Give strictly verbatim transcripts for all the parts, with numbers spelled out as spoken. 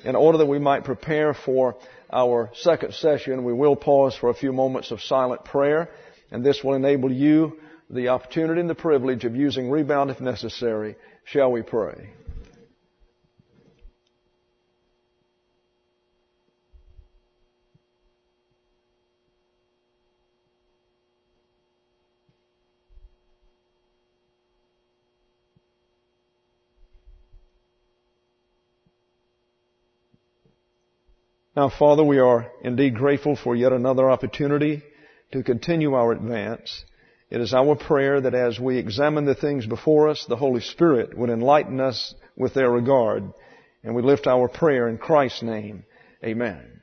in order that we might prepare for our second session, we will pause for a few moments of silent prayer, and this will enable you the opportunity and the privilege of using rebound if necessary. Shall we pray? Now, Father, we are indeed grateful for yet another opportunity to continue our advance. It is our prayer that as we examine the things before us, the Holy Spirit would enlighten us with their regard. And we lift our prayer in Christ's name. Amen.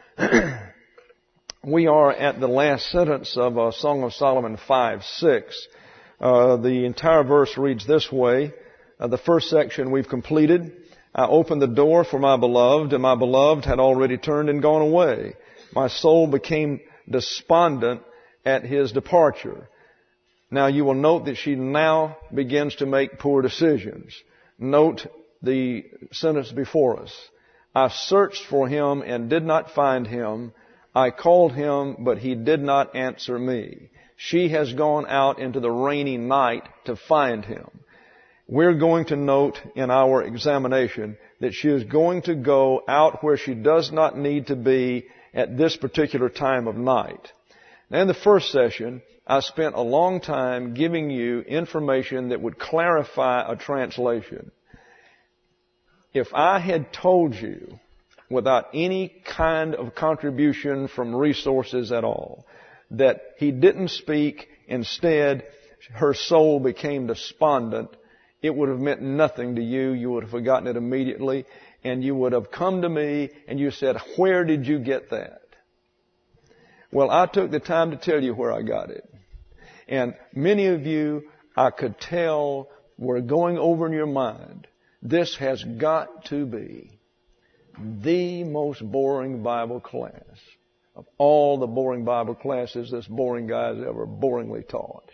We are at the last sentence of uh, Song of Solomon five six. Uh, the entire verse reads this way. Uh, the first section we've completed. I opened the door for my beloved, and my beloved had already turned and gone away. My soul became despondent at his departure. Now you will note that she now begins to make poor decisions. Note the sentence before us. I searched for him and did not find him. I called him, but he did not answer me. She has gone out into the rainy night to find him. We're going to note in our examination that she is going to go out where she does not need to be at this particular time of night. Now, in the first session, I spent a long time giving you information that would clarify a translation. If I had told you, without any kind of contribution from resources at all, that he didn't speak, instead her soul became despondent, it would have meant nothing to you. You would have forgotten it immediately. And you would have come to me and you said, where did you get that? Well, I took the time to tell you where I got it. And many of you, I could tell, were going over in your mind, this has got to be the most boring Bible class. Of all the boring Bible classes, this boring guy has ever boringly taught.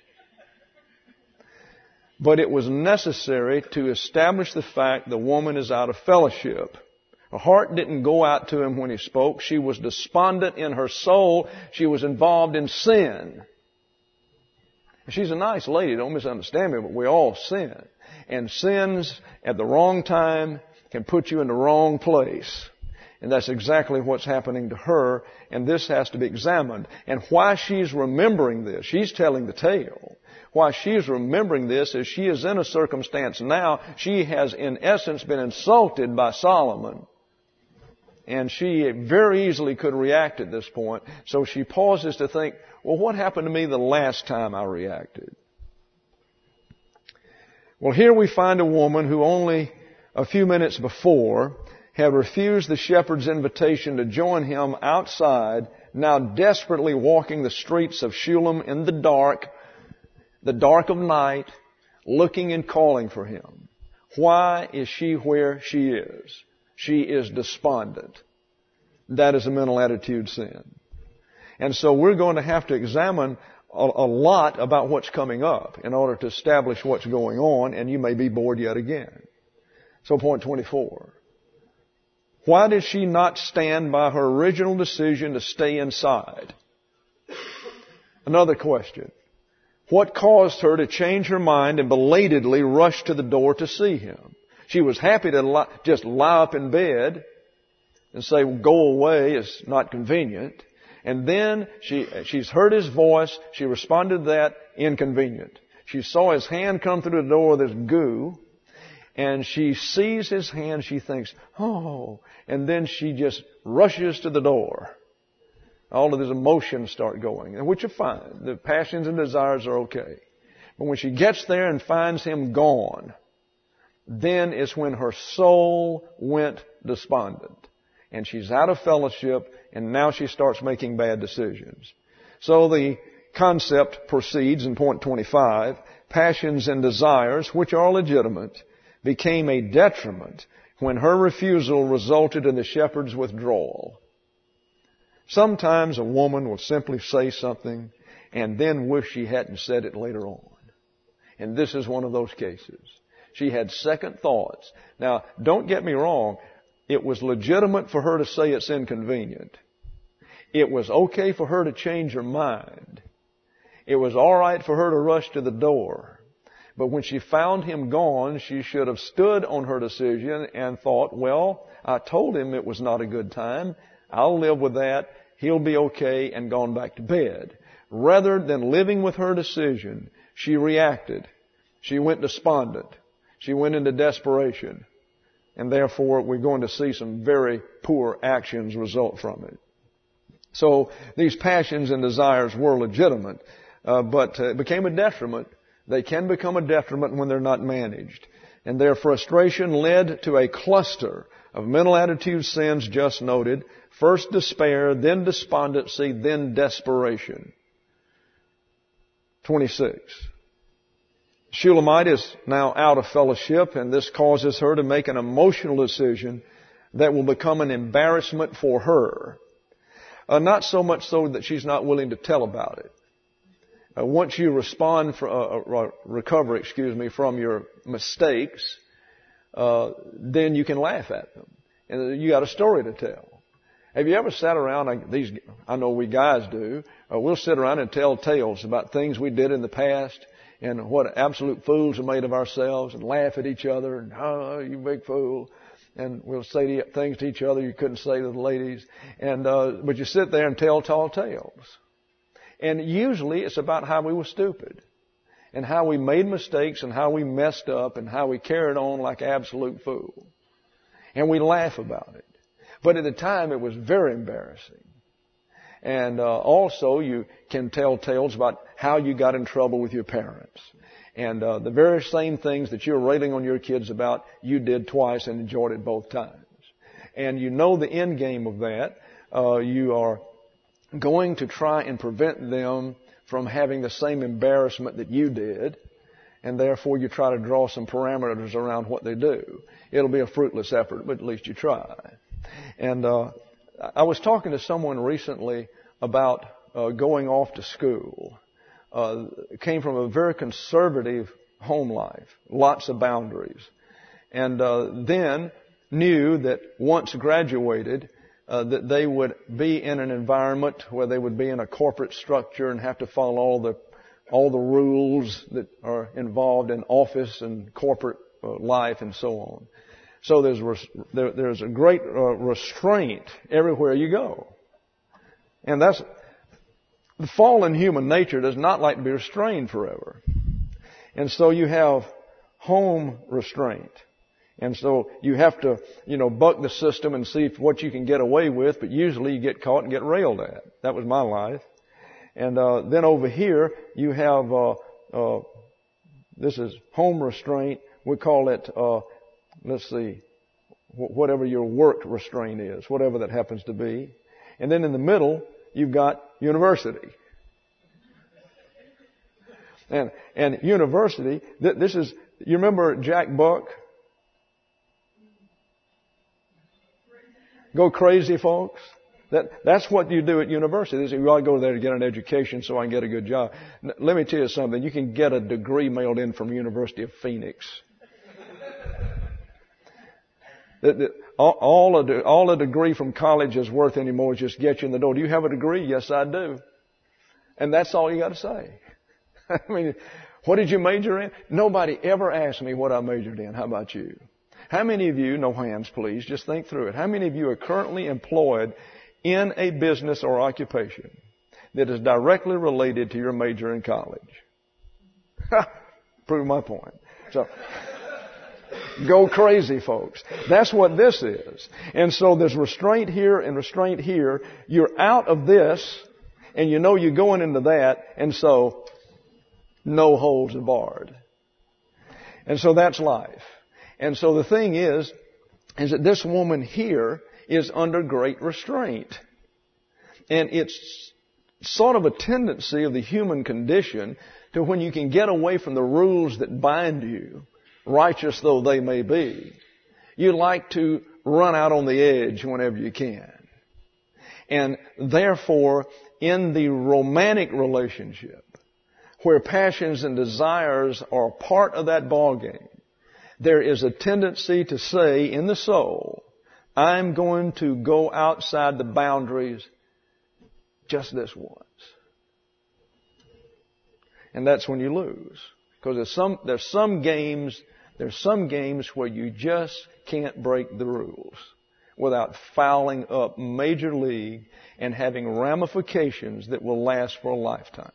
But it was necessary to establish the fact the woman is out of fellowship. Her heart didn't go out to him when he spoke. She was despondent in her soul. She was involved in sin. She's a nice lady, don't misunderstand me, but we all sin. And sins at the wrong time can put you in the wrong place. And that's exactly what's happening to her. And this has to be examined. And why she's remembering this, she's telling the tale. Why she's remembering this is she is in a circumstance now. She has in essence been insulted by Solomon. And she very easily could react at this point. So she pauses to think, well, what happened to me the last time I reacted? Well, here we find a woman who only a few minutes before had refused the shepherd's invitation to join him outside, now desperately walking the streets of Shulam in the dark, the dark of night, looking and calling for him. Why is she where she is? She is despondent. That is a mental attitude sin. And so we're going to have to examine a, a lot about what's coming up in order to establish what's going on, and you may be bored yet again. So point twenty-four. Why did she not stand by her original decision to stay inside? Another question. What caused her to change her mind and belatedly rush to the door to see him? She was happy to lie, just lie up in bed and say, well, go away, it's not convenient. And then she, she's heard his voice. She responded to that, inconvenient. She saw his hand come through the door, there's goo. And she sees his hand, she thinks, oh, and then she just rushes to the door. All of these emotions start going, and which are fine. The passions and desires are okay. But when she gets there and finds him gone, then is when her soul went despondent. And she's out of fellowship, and now she starts making bad decisions. So the concept proceeds in point twenty-five. Passions and desires, which are legitimate, became a detriment when her refusal resulted in the shepherd's withdrawal. Sometimes a woman will simply say something and then wish she hadn't said it later on. And this is one of those cases. She had second thoughts. Now, don't get me wrong. It was legitimate for her to say it's inconvenient. It was okay for her to change her mind. It was all right for her to rush to the door. But when she found him gone, she should have stood on her decision and thought, well, I told him it was not a good time. I'll live with that. He'll be okay, and gone back to bed. Rather than living with her decision, she reacted. She went despondent. She went into desperation. And therefore, we're going to see some very poor actions result from it. So these passions and desires were legitimate, uh, but uh, it became a detriment. They can become a detriment when they're not managed. And their frustration led to a cluster of mental attitude sins just noted. First despair, then despondency, then desperation. twenty-six. Shulamite is now out of fellowship, and this causes her to make an emotional decision that will become an embarrassment for her. Uh, not so much so that she's not willing to tell about it. Uh, once you respond, for, uh, uh, recover, excuse me, from your mistakes, uh, then you can laugh at them, and you got a story to tell. Have you ever sat around? Like these, I know we guys do. Uh, we'll sit around and tell tales about things we did in the past and what absolute fools we made of ourselves, and laugh at each other. And oh, you big fool! And we'll say things to each other you couldn't say to the ladies. And uh, but you sit there and tell tall tales. And usually it's about how we were stupid, and how we made mistakes, and how we messed up, and how we carried on like absolute fools. And we laugh about it. But at the time, it was very embarrassing. And uh, also, you can tell tales about how you got in trouble with your parents. And uh, the very same things that you're railing on your kids about, you did twice and enjoyed it both times. And you know the end game of that. Uh, you are going to try and prevent them from having the same embarrassment that you did. And therefore, you try to draw some parameters around what they do. It'll be a fruitless effort, but at least you try. And uh, I was talking to someone recently about uh, going off to school. Uh, came from a very conservative home life, lots of boundaries, and uh, then knew that once graduated, uh, that they would be in an environment where they would be in a corporate structure and have to follow all the all the rules that are involved in office and corporate uh, life and so on. So there's res- there, there's a great uh, restraint everywhere you go, and that's. The fallen human nature does not like to be restrained forever. And so you have home restraint. And so you have to, you know, buck the system and see what you can get away with, but usually you get caught and get railed at. That was my life. And uh, then over here you have, uh, uh, this is home restraint. We call it, uh, let's see, whatever your work restraint is, whatever that happens to be. And then in the middle, you've got university. And, and university, th- this is, you remember Jack Buck? Go crazy, folks. That, that's what you do at university. They say, well, I go there to get an education so I can get a good job. N- let me tell you something. You can get a degree mailed in from University of Phoenix. the, the, all, all, a, all a degree from college is worth anymore is just get you in the door. Do you have a degree? Yes, I do. And that's all you got to say. I mean, what did you major in? Nobody ever asked me what I majored in. How about you? How many of you, no hands please, just think through it. How many of you are currently employed in a business or occupation that is directly related to your major in college? Prove my point. So, go crazy, folks. That's what this is. And so there's restraint here and restraint here. You're out of this, and you know you're going into that, and so no holds barred. And so that's life. And so the thing is, is that this woman here is under great restraint. And it's sort of a tendency of the human condition to when you can get away from the rules that bind you, righteous though they may be, you like to run out on the edge whenever you can. And therefore, in the romantic relationship, where passions and desires are part of that ballgame, there is a tendency to say in the soul, I'm going to go outside the boundaries just this once. And that's when you lose. Because there's some, there's some games, there's some games where you just can't break the rules without fouling up major league and having ramifications that will last for a lifetime.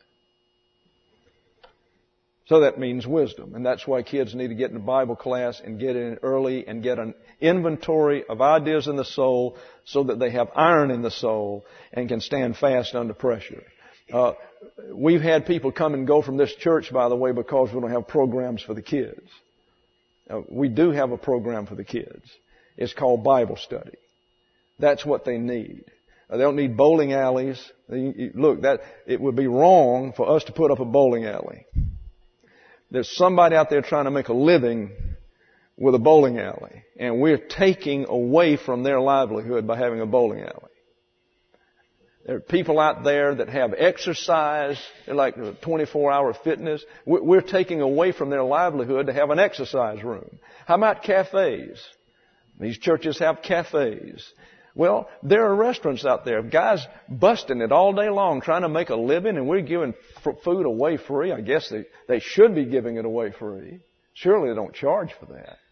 So that means wisdom. And that's why kids need to get in a Bible class and get in early and get an inventory of ideas in the soul so that they have iron in the soul and can stand fast under pressure. Uh, we've had people come and go from this church, by the way, because we don't have programs for the kids. Uh, we do have a program for the kids. It's called Bible study. That's what they need. Uh, they don't need bowling alleys. They, look, that it would be wrong for us to put up a bowling alley. There's somebody out there trying to make a living with a bowling alley, and we're taking away from their livelihood by having a bowling alley. There are people out there that have exercise. They're like twenty-four hour fitness. We're taking away from their livelihood to have an exercise room. How about cafes? These churches have cafes. Well, there are restaurants out there, guys busting it all day long trying to make a living, and we're giving f- food away free. I guess they, they should be giving it away free. Surely they don't charge for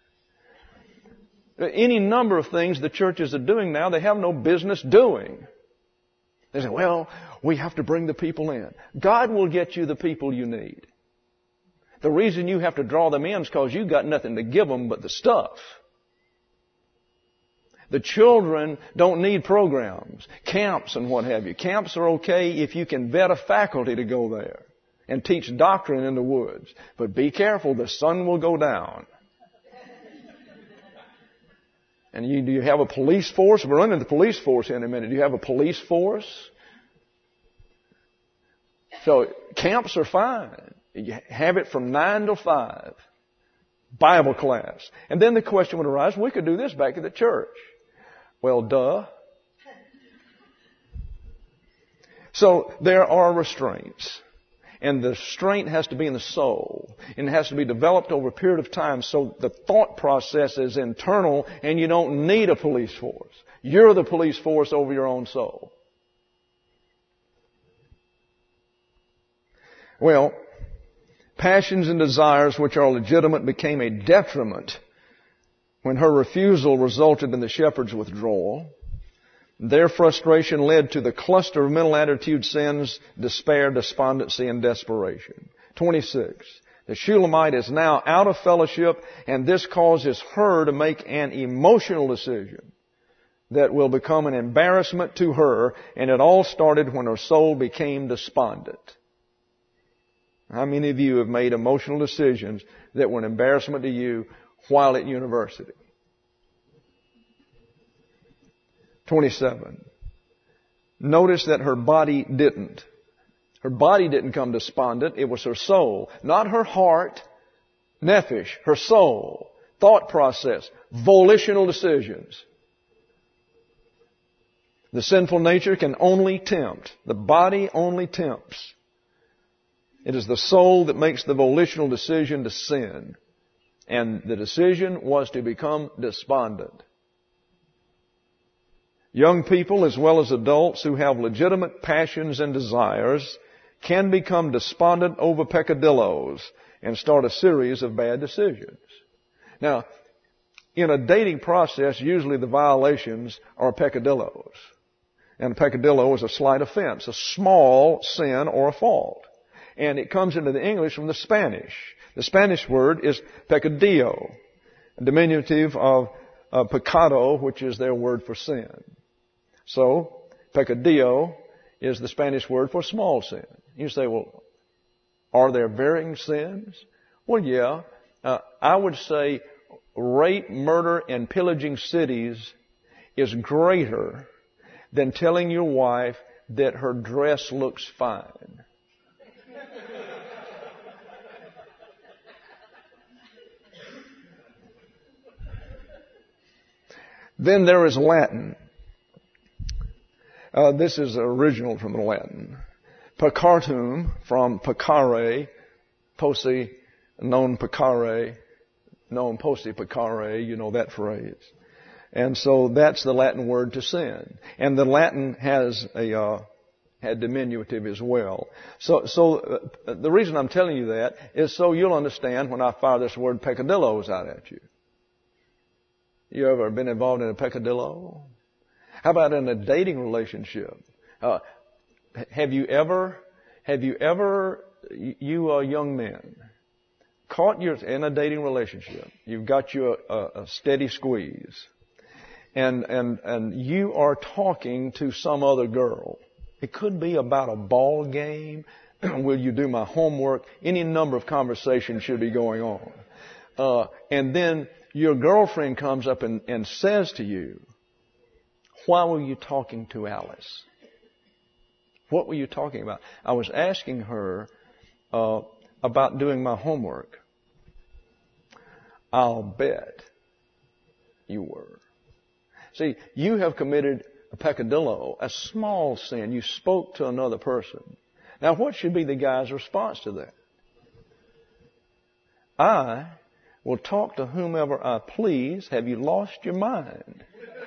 that. Any number of things the churches are doing now they have no business doing. They say, well, we have to bring the people in. God will get you the people you need. The reason you have to draw them in is because you've got nothing to give them but the stuff. The children don't need programs, camps and what have you. Camps are okay if you can vet a faculty to go there and teach doctrine in the woods. But be careful, the sun will go down. And you, do you have a police force? We're running the police force in a minute. Do you have a police force? So camps are fine. You have it from nine to five. Bible class. And then the question would arise, we could do this back at the church. Well, duh. So there are restraints. And the restraint has to be in the soul. And it has to be developed over a period of time so the thought process is internal and you don't need a police force. You're the police force over your own soul. Well, passions and desires which are legitimate became a detriment when her refusal resulted in the shepherd's withdrawal. Their frustration led to the cluster of mental attitude sins, despair, despondency, and desperation. twenty-six. The Shulamite is now out of fellowship, and this causes her to make an emotional decision that will become an embarrassment to her, and it all started when her soul became despondent. How many of you have made emotional decisions that were an embarrassment to you while at university? twenty-seven. Notice that her body didn't. Her body didn't come despondent. It was her soul. Not her heart, nephesh, her soul, thought process, volitional decisions. The sinful nature can only tempt. The body only tempts. It is the soul that makes the volitional decision to sin. And the decision was to become despondent. Young people as well as adults who have legitimate passions and desires can become despondent over peccadillos and start a series of bad decisions. Now, in a dating process, usually the violations are peccadillos. And a peccadillo is a slight offense, a small sin or a fault. And it comes into the English from the Spanish. The Spanish word is pecadillo, a diminutive of uh, pecado, which is their word for sin. So, pecadillo is the Spanish word for small sin. You say, well, are there varying sins? Well, yeah. Uh, I would say rape, murder, and pillaging cities is greater than telling your wife that her dress looks fine. Then there is Latin. Uh, this is original from the Latin. Peccatum from peccare, posse non peccare, non posse peccare, you know that phrase. And so that's the Latin word to sin. And the Latin has a, uh, had diminutive as well. So, so uh, the reason I'm telling you that is so you'll understand when I fire this word peccadillos out at you. You ever been involved in a peccadillo? How about in a dating relationship? Uh, have you ever, have you ever, you uh, young men, caught your in a dating relationship? You've got you a, a, a steady squeeze, and and and you are talking to some other girl. It could be about a ball game. Will you do my homework? Any number of conversations should be going on, uh, and then your girlfriend comes up and, and says to you, "Why were you talking to Alice? What were you talking about?" I was asking her uh, about doing my homework. I'll bet you were. See, you have committed a peccadillo, a small sin. You spoke to another person. Now, what should be the guy's response to that? I will talk to whomever I please. Have you lost your mind?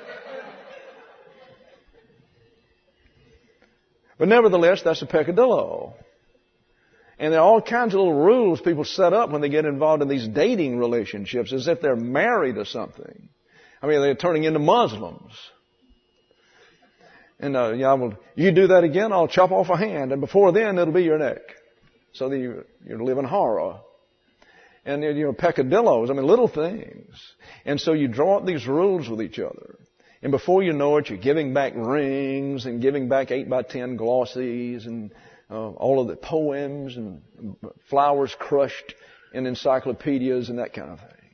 But nevertheless, that's a peccadillo. And there are all kinds of little rules people set up when they get involved in these dating relationships, as if they're married or something. I mean, they're turning into Muslims. And uh, yeah, well, you do that again, I'll chop off a hand, and before then, it'll be your neck. So that you, you live in horror. And, you know, peccadillos, I mean, little things. And so you draw up these rules with each other. And before you know it, you're giving back rings and giving back eight by ten glossies and uh, all of the poems and flowers crushed in encyclopedias and that kind of thing.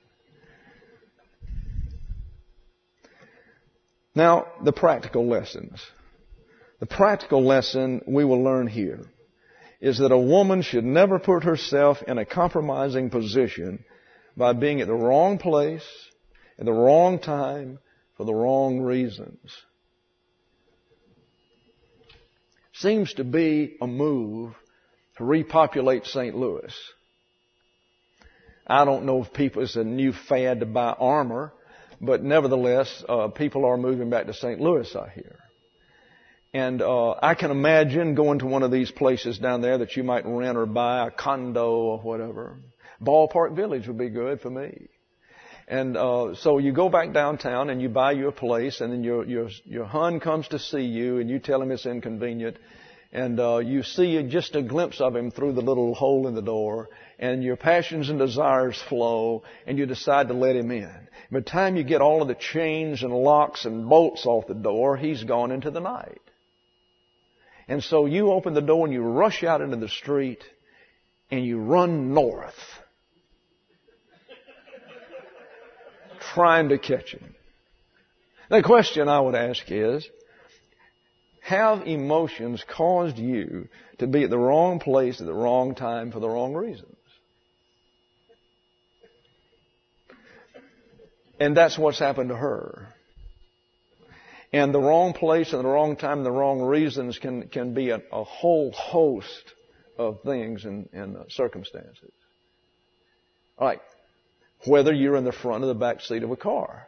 Now, the practical lessons. The practical lesson we will learn here is that a woman should never put herself in a compromising position by being at the wrong place, at the wrong time, for the wrong reasons. Seems to be a move to repopulate Saint Louis. I don't know if people, it's a new fad to buy armor, but nevertheless, uh, people are moving back to Saint Louis, I hear. And uh, I can imagine going to one of these places down there that you might rent or buy, a condo or whatever. Ballpark Village would be good for me. And uh, so you go back downtown and you buy you a place, and then your your your hon comes to see you, and you tell him it's inconvenient, and uh, you see just a glimpse of him through the little hole in the door, and your passions and desires flow, and you decide to let him in. By the time you get all of the chains and locks and bolts off the door, he's gone into the night. And so you open the door and you rush out into the street and you run north, trying to catch him. The question I would ask is, have emotions caused you to be at the wrong place at the wrong time for the wrong reasons? And that's what's happened to her. And the wrong place and the wrong time and the wrong reasons can, can be a, a whole host of things and, and uh, circumstances. All right. Whether you're in the front or the back seat of a car.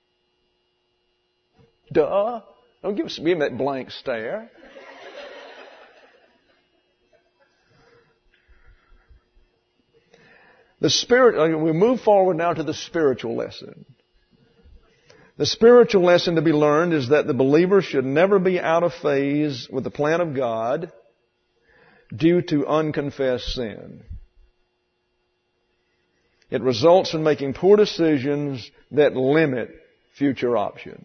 Duh. Don't give, give me that blank stare. The spirit, we move forward now to the spiritual lesson. The spiritual lesson to be learned is that the believer should never be out of phase with the plan of God due to unconfessed sin. It results in making poor decisions that limit future options.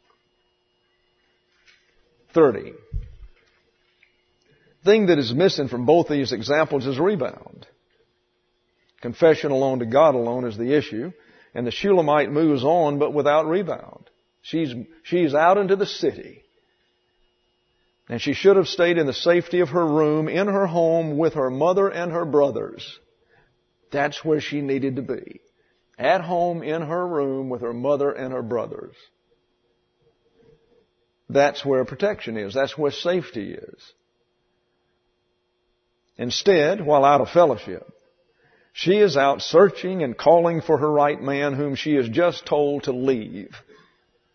thirty. The thing that is missing from both these examples is rebound. Confession alone to God alone is the issue. And the Shulamite moves on, but without rebound. She's, she's out into the city. And she should have stayed in the safety of her room, in her home, with her mother and her brothers. That's where she needed to be. At home, in her room, with her mother and her brothers. That's where protection is. That's where safety is. Instead, while out of fellowship, she is out searching and calling for her right man whom she is just told to leave.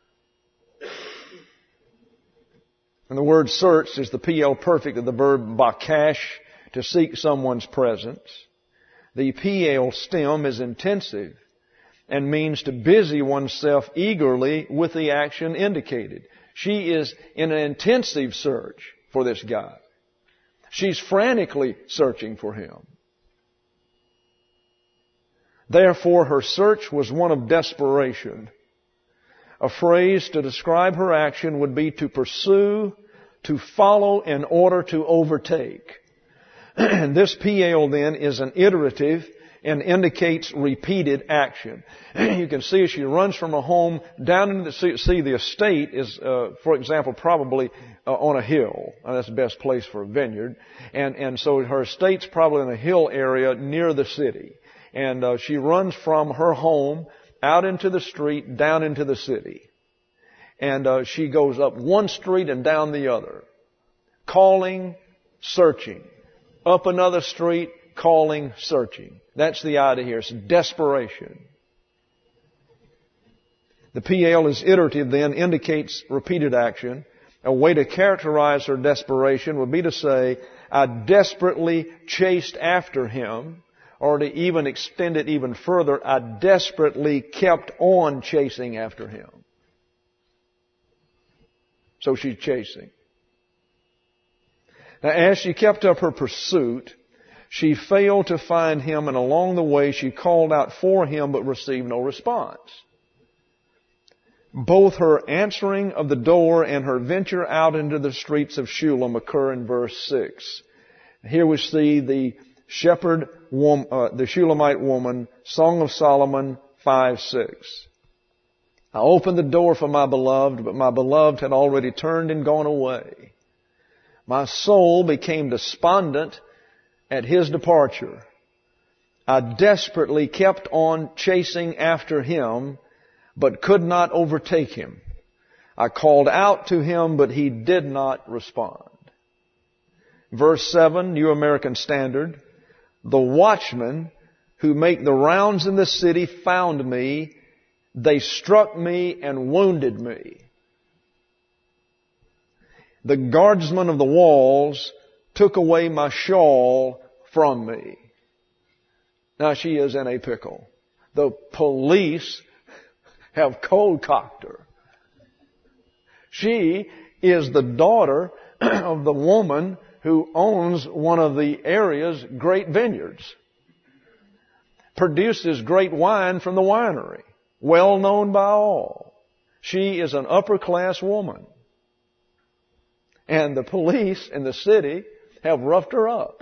And the word search is the P L perfect of the verb bakash, to seek someone's presence. The P L stem is intensive and means to busy oneself eagerly with the action indicated. She is in an intensive search for this guy. She's frantically searching for him. Therefore, her search was one of desperation. A phrase to describe her action would be to pursue, to follow in order to overtake. This P L then is an iterative and indicates repeated action. You can see as she runs from her home down into the sea. See, the estate is, uh, for example, probably uh, on a hill. Uh, that's the best place for a vineyard. And, and so her estate's probably in a hill area near the city. And uh, she runs from her home out into the street, down into the city. And uh, she goes up one street and down the other, calling, searching. Up another street, calling, searching. That's the idea here. It's desperation. The P L is iterative then, indicates repeated action. A way to characterize her desperation would be to say, I desperately chased after him, or to even extend it even further, I desperately kept on chasing after him. So she's chasing. Now, as she kept up her pursuit, she failed to find him, and along the way she called out for him but received no response. Both her answering of the door and her venture out into the streets of Shulam occur in verse six. Here we see the shepherd, woman, uh, the Shulamite woman, Song of Solomon five six. I opened the door for my beloved, but my beloved had already turned and gone away. My soul became despondent at his departure. I desperately kept on chasing after him, but could not overtake him. I called out to him, but he did not respond. Verse seven, New American Standard. The watchmen who make the rounds in the city found me. They struck me and wounded me. The guardsmen of the walls took away my shawl from me. Now she is in a pickle. The police have cold-cocked her. She is the daughter of the woman who owns one of the area's great vineyards. Produces great wine from the winery. Well known by all. She is an upper-class woman. And the police in the city have roughed her up.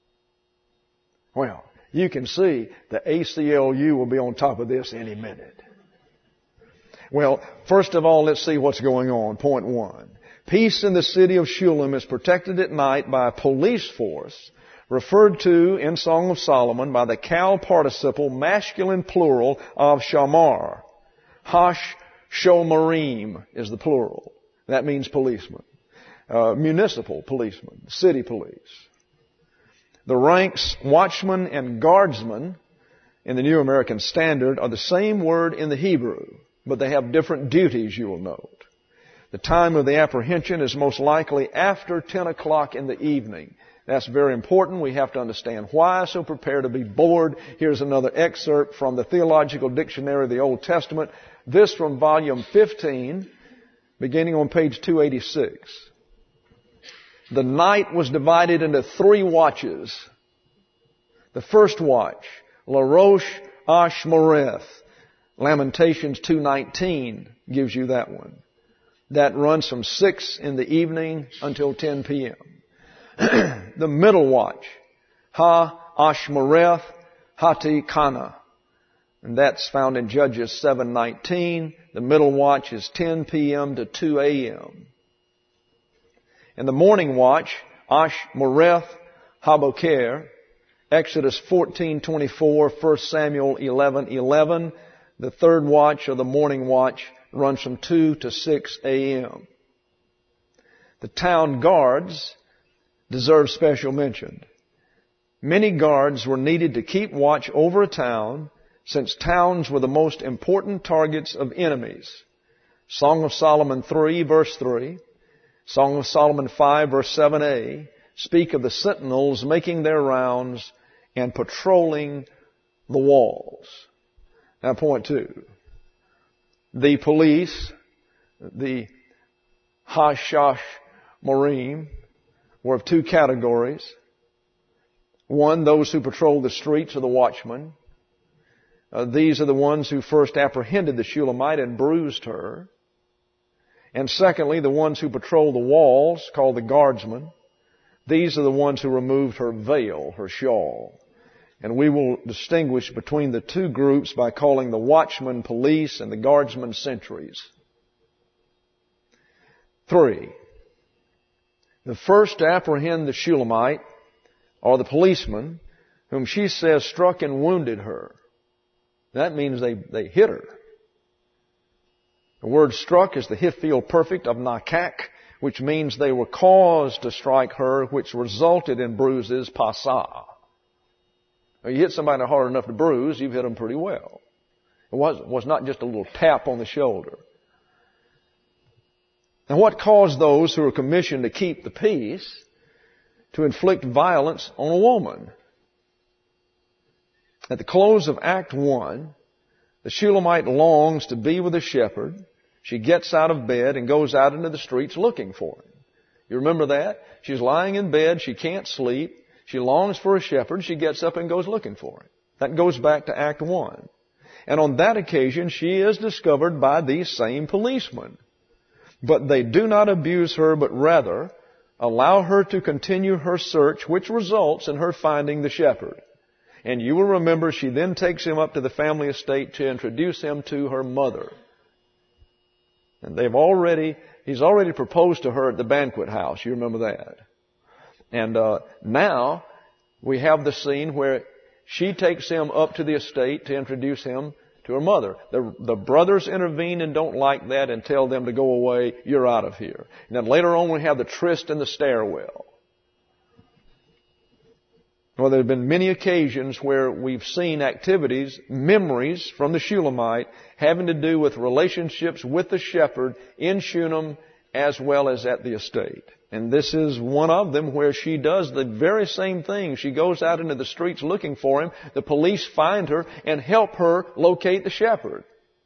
Well, you can see the A C L U will be on top of this any minute. Well, first of all, let's see what's going on. Point one. Peace in the city of Shulam is protected at night by a police force referred to in Song of Solomon by the Kal participle masculine plural of shamar. Hash shomarim is the plural. That means policemen. Uh, municipal policemen, city police. The ranks watchman and guardsman in the New American Standard are the same word in the Hebrew, but they have different duties, you will note. The time of the apprehension is most likely after ten o'clock in the evening. That's very important. We have to understand why, so prepare to be bored. Here's another excerpt from the Theological Dictionary of the Old Testament. This from volume fifteen, beginning on page two eighty-six. The night was divided into three watches. The first watch, Larosh Ashmoreth. Lamentations two nineteen gives you that one. That runs from six in the evening until ten p.m. The middle watch, Ha Ashmoreth Hati Kana. And that's found in Judges seven nineteen. The middle watch is ten p.m. to two a.m. And the morning watch, Ashmoreth Haboker, Exodus fourteen twenty-four, First Samuel eleven eleven. The third watch, or the morning watch, runs from two to six a.m. The town guards deserve special mention. Many guards were needed to keep watch over a town, since towns were the most important targets of enemies. Song of Solomon three, verse three. Song of Solomon five, verse seven a, speak of the sentinels making their rounds and patrolling the walls. Now, point two. The police, the Hashash Morim, were of two categories. One, those who patrol the streets, are the watchmen. Uh, these are the ones who first apprehended the Shulamite and bruised her. And secondly, the ones who patrol the walls, called the guardsmen. These are the ones who removed her veil, her shawl. And we will distinguish between the two groups by calling the watchmen police and the guardsmen sentries. Three, the first to apprehend the Shulamite are the policemen whom she says struck and wounded her. That means they, they hit her. The word struck is the Hiphil perfect of nakak, which means they were caused to strike her, which resulted in bruises, pasah. You hit somebody hard enough to bruise, you've hit them pretty well. It was, was not just a little tap on the shoulder. Now, what caused those who were commissioned to keep the peace to inflict violence on a woman? At the close of Act one, the Shulamite longs to be with the shepherd. She gets out of bed and goes out into the streets looking for him. You remember that? She's lying in bed. She can't sleep. She longs for a shepherd. She gets up and goes looking for him. That goes back to Act one. And on that occasion, she is discovered by these same policemen. But they do not abuse her, but rather allow her to continue her search, which results in her finding the shepherd. And you will remember she then takes him up to the family estate to introduce him to her mother. And they've already, he's already proposed to her at the banquet house. You remember that. And uh, now we have the scene where she takes him up to the estate to introduce him to her mother. The, the brothers intervene and don't like that and tell them to go away. You're out of here. And then later on we have the tryst in the stairwell. Well, there have been many occasions where we've seen activities, memories from the Shulamite having to do with relationships with the shepherd in Shunem as well as at the estate. And this is one of them where she does the very same thing. She goes out into the streets looking for him. The police find her and help her locate the shepherd.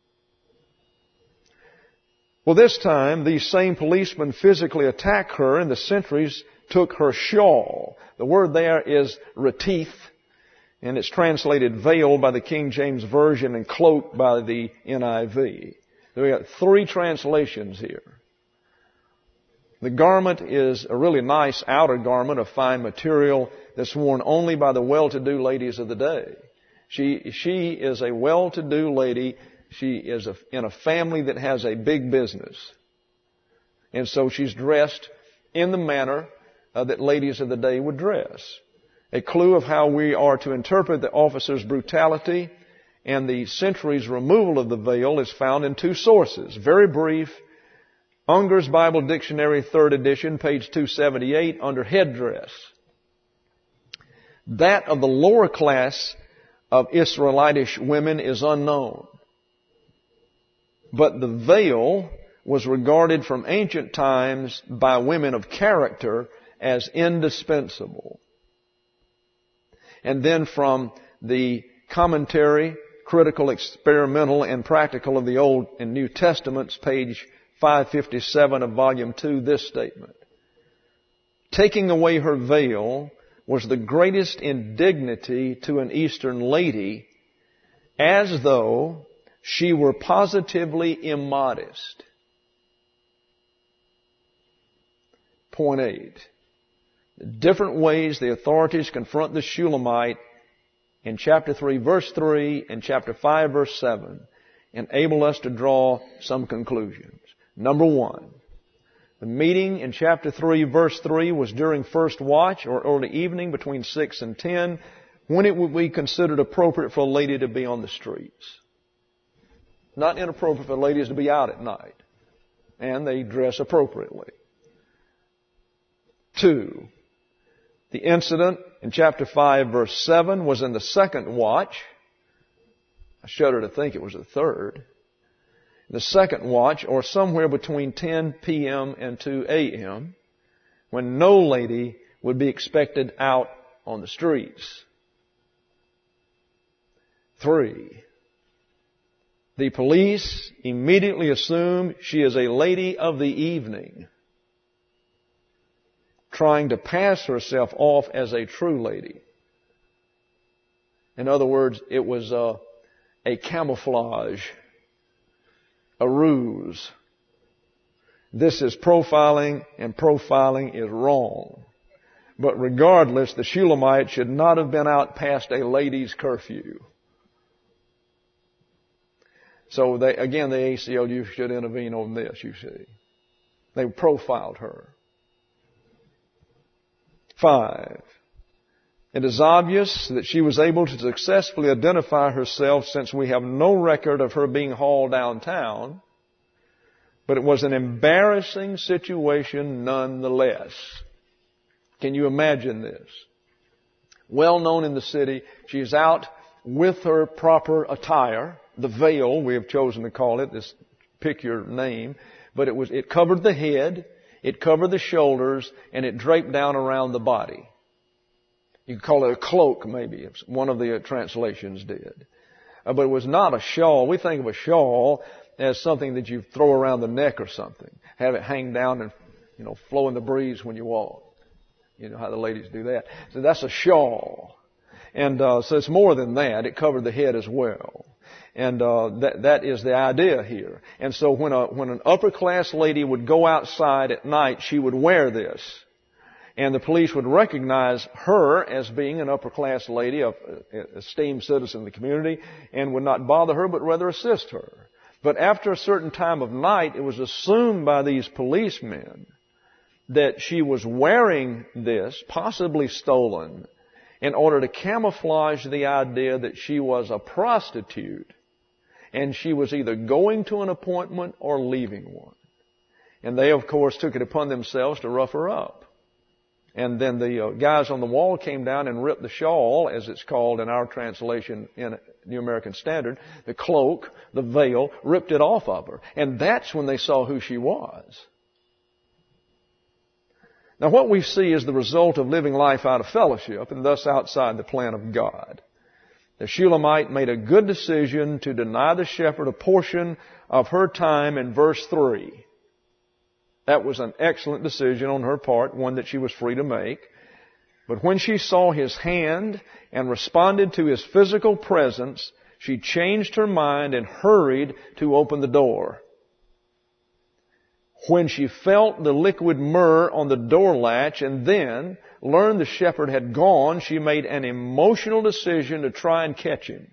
Well, this time, these same policemen physically attack her, and the sentries took her shawl. The word there is retith, and it's translated veil by the King James Version and cloak by the N I V. So we got three translations here. The garment is a really nice outer garment of fine material that's worn only by the well-to-do ladies of the day. She, she is a well-to-do lady. She is a, in a family that has a big business. And so she's dressed in the manner uh, that ladies of the day would dress. A clue of how we are to interpret the officer's brutality and the sentry's removal of the veil is found in two sources. Very brief. Unger's Bible Dictionary, third edition, page two seventy-eight, under headdress. That of the lower class of Israelitish women is unknown. But the veil was regarded from ancient times by women of character as indispensable. And then from the commentary, Critical, Experimental, and Practical of the Old and New Testaments, page five fifty-seven of volume two, this statement. Taking away her veil was the greatest indignity to an Eastern lady, as though she were positively immodest. Point eight. The different ways the authorities confront the Shulamite in chapter three, verse three, and chapter five, verse seven, enable us to draw some conclusions. Number one, the meeting in chapter three, verse three was during first watch or early evening between six and ten, when it would be considered appropriate for a lady to be on the streets. Not inappropriate for ladies to be out at night. And they dress appropriately. Two, the incident in chapter five, verse seven was in the second watch. I shudder to think it was the third. the second watch, or somewhere between ten p.m. and two a.m., when no lady would be expected out on the streets. Three, the police immediately assume she is a lady of the evening, trying to pass herself off as a true lady. In other words, it was a, a camouflage, a ruse. This is profiling, and profiling is wrong. But regardless, the Shulamite should not have been out past a ladies' curfew. So they, again, the A C L U should intervene on this, you see. They profiled her. Five, it is obvious that she was able to successfully identify herself since we have no record of her being hauled downtown, but it was an embarrassing situation nonetheless. Can you imagine this? Well known in the city, she's out with her proper attire, the veil we have chosen to call it, this pick your name, but it was, it covered the head, it covered the shoulders, and it draped down around the body. You could call it a cloak, maybe. One of the translations did. Uh, but it was not a shawl. We think of a shawl as something that you throw around the neck or something. Have it hang down and, you know, flow in the breeze when you walk. You know how the ladies do that. So that's a shawl. And uh, so it's more than that. It covered the head as well. And uh, that that is the idea here. And so when a when an upper class lady would go outside at night, she would wear this. And the police would recognize her as being an upper-class lady, an esteemed citizen of the community, and would not bother her, but rather assist her. But after a certain time of night, it was assumed by these policemen that she was wearing this, possibly stolen, in order to camouflage the idea that she was a prostitute, and she was either going to an appointment or leaving one. And they, of course, took it upon themselves to rough her up. And then the uh, guys on the wall came down and ripped the shawl, as it's called in our translation in New American Standard, the cloak, the veil, ripped it off of her. And that's when they saw who she was. Now what we see is the result of living life out of fellowship and thus outside the plan of God. The Shulamite made a good decision to deny the shepherd a portion of her time in verse three. That was an excellent decision on her part, one that she was free to make. But when she saw his hand and responded to his physical presence, she changed her mind and hurried to open the door. When she felt the liquid myrrh on the door latch and then learned the shepherd had gone, she made an emotional decision to try and catch him.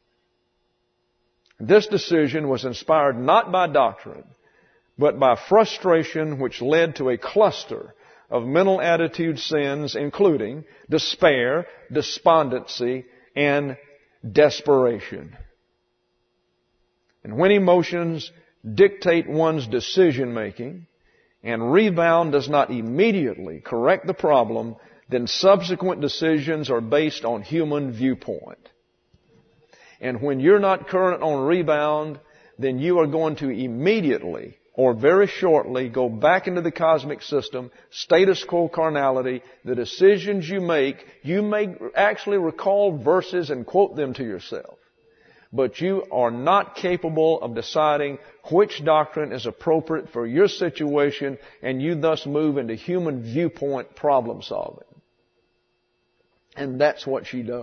This decision was inspired not by doctrine, but by frustration, which led to a cluster of mental attitude sins, including despair, despondency, and desperation. And when emotions dictate one's decision making, and rebound does not immediately correct the problem, then subsequent decisions are based on human viewpoint. And when you're not current on rebound, then you are going to immediately or very shortly go back into the cosmic system, status quo carnality. The decisions you make, you may actually recall verses and quote them to yourself. But you are not capable of deciding which doctrine is appropriate for your situation, and you thus move into human viewpoint problem solving. And that's what she does.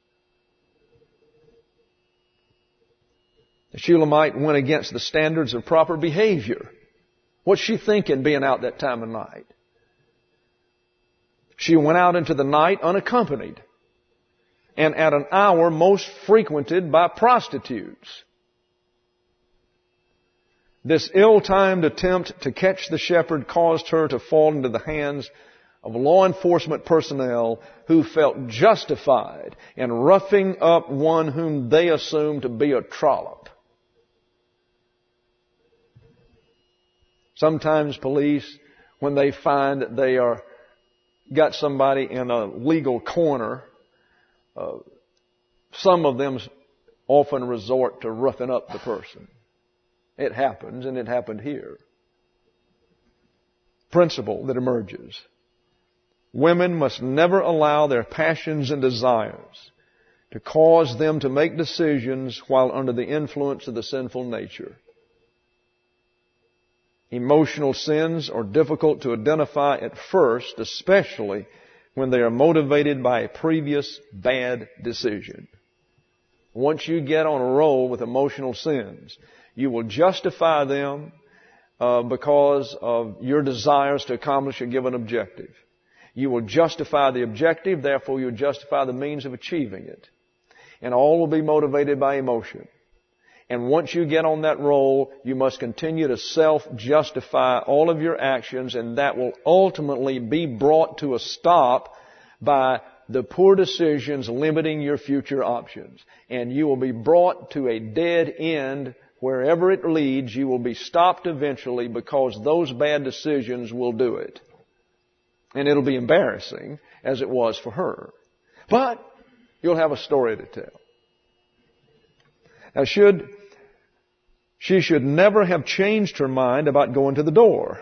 The Shulamite went against the standards of proper behavior. What's she thinking being out that time of night? She went out into the night unaccompanied and at an hour most frequented by prostitutes. This ill-timed attempt to catch the shepherd caused her to fall into the hands of law enforcement personnel who felt justified in roughing up one whom they assumed to be a trollop. Sometimes police, when they find that they are got somebody in a legal corner, uh, some of them often resort to roughing up the person. It happens, and it happened here. Principle that emerges. Women must never allow their passions and desires to cause them to make decisions while under the influence of the sinful nature. Emotional sins are difficult to identify at first, especially when they are motivated by a previous bad decision. Once you get on a roll with emotional sins, you will justify them uh, because of your desires to accomplish a given objective. You will justify the objective, therefore you'll justify the means of achieving it. And all will be motivated by emotion. And once you get on that roll, you must continue to self-justify all of your actions, and that will ultimately be brought to a stop by the poor decisions limiting your future options. And you will be brought to a dead end. Wherever it leads, you will be stopped eventually because those bad decisions will do it. And it'll be embarrassing, as it was for her. But you'll have a story to tell. Now, should, she should never have changed her mind about going to the door.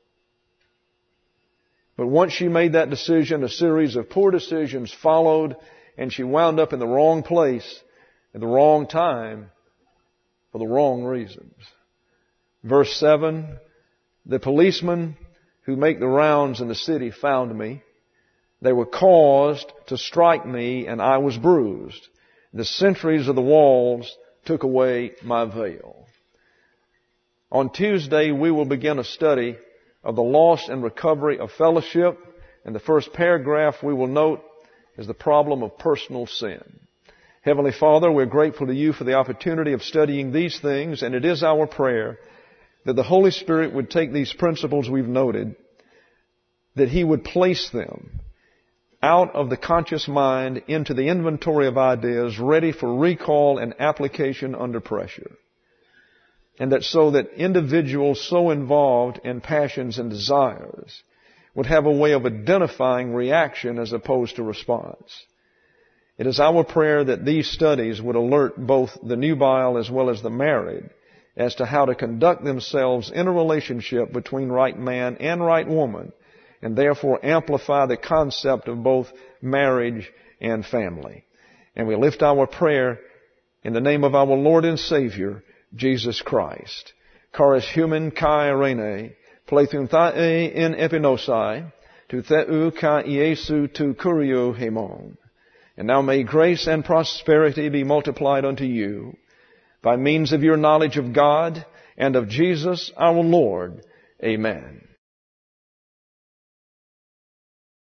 But once she made that decision, a series of poor decisions followed, and she wound up in the wrong place at the wrong time for the wrong reasons. Verse seven, the policemen who make the rounds in the city found me. They were caused to strike me, and I was bruised. The sentries of the walls took away my veil. On Tuesday, we will begin a study of the loss and recovery of fellowship. And the first paragraph we will note is the problem of personal sin. Heavenly Father, we're grateful to you for the opportunity of studying these things, and it is our prayer that the Holy Spirit would take these principles we've noted, that He would place them out of the conscious mind into the inventory of ideas ready for recall and application under pressure. And that so that individuals so involved in passions and desires would have a way of identifying reaction as opposed to response. It is our prayer that these studies would alert both the nubile as well as the married as to how to conduct themselves in a relationship between right man and right woman, and therefore amplify the concept of both marriage and family. And we lift our prayer in the name of our Lord and Savior, Jesus Christ. Charis human kai rene, plethun thae in epinosai, tu theu ka Iesu tu curio hemon. And now may grace and prosperity be multiplied unto you by means of your knowledge of God and of Jesus our Lord. Amen.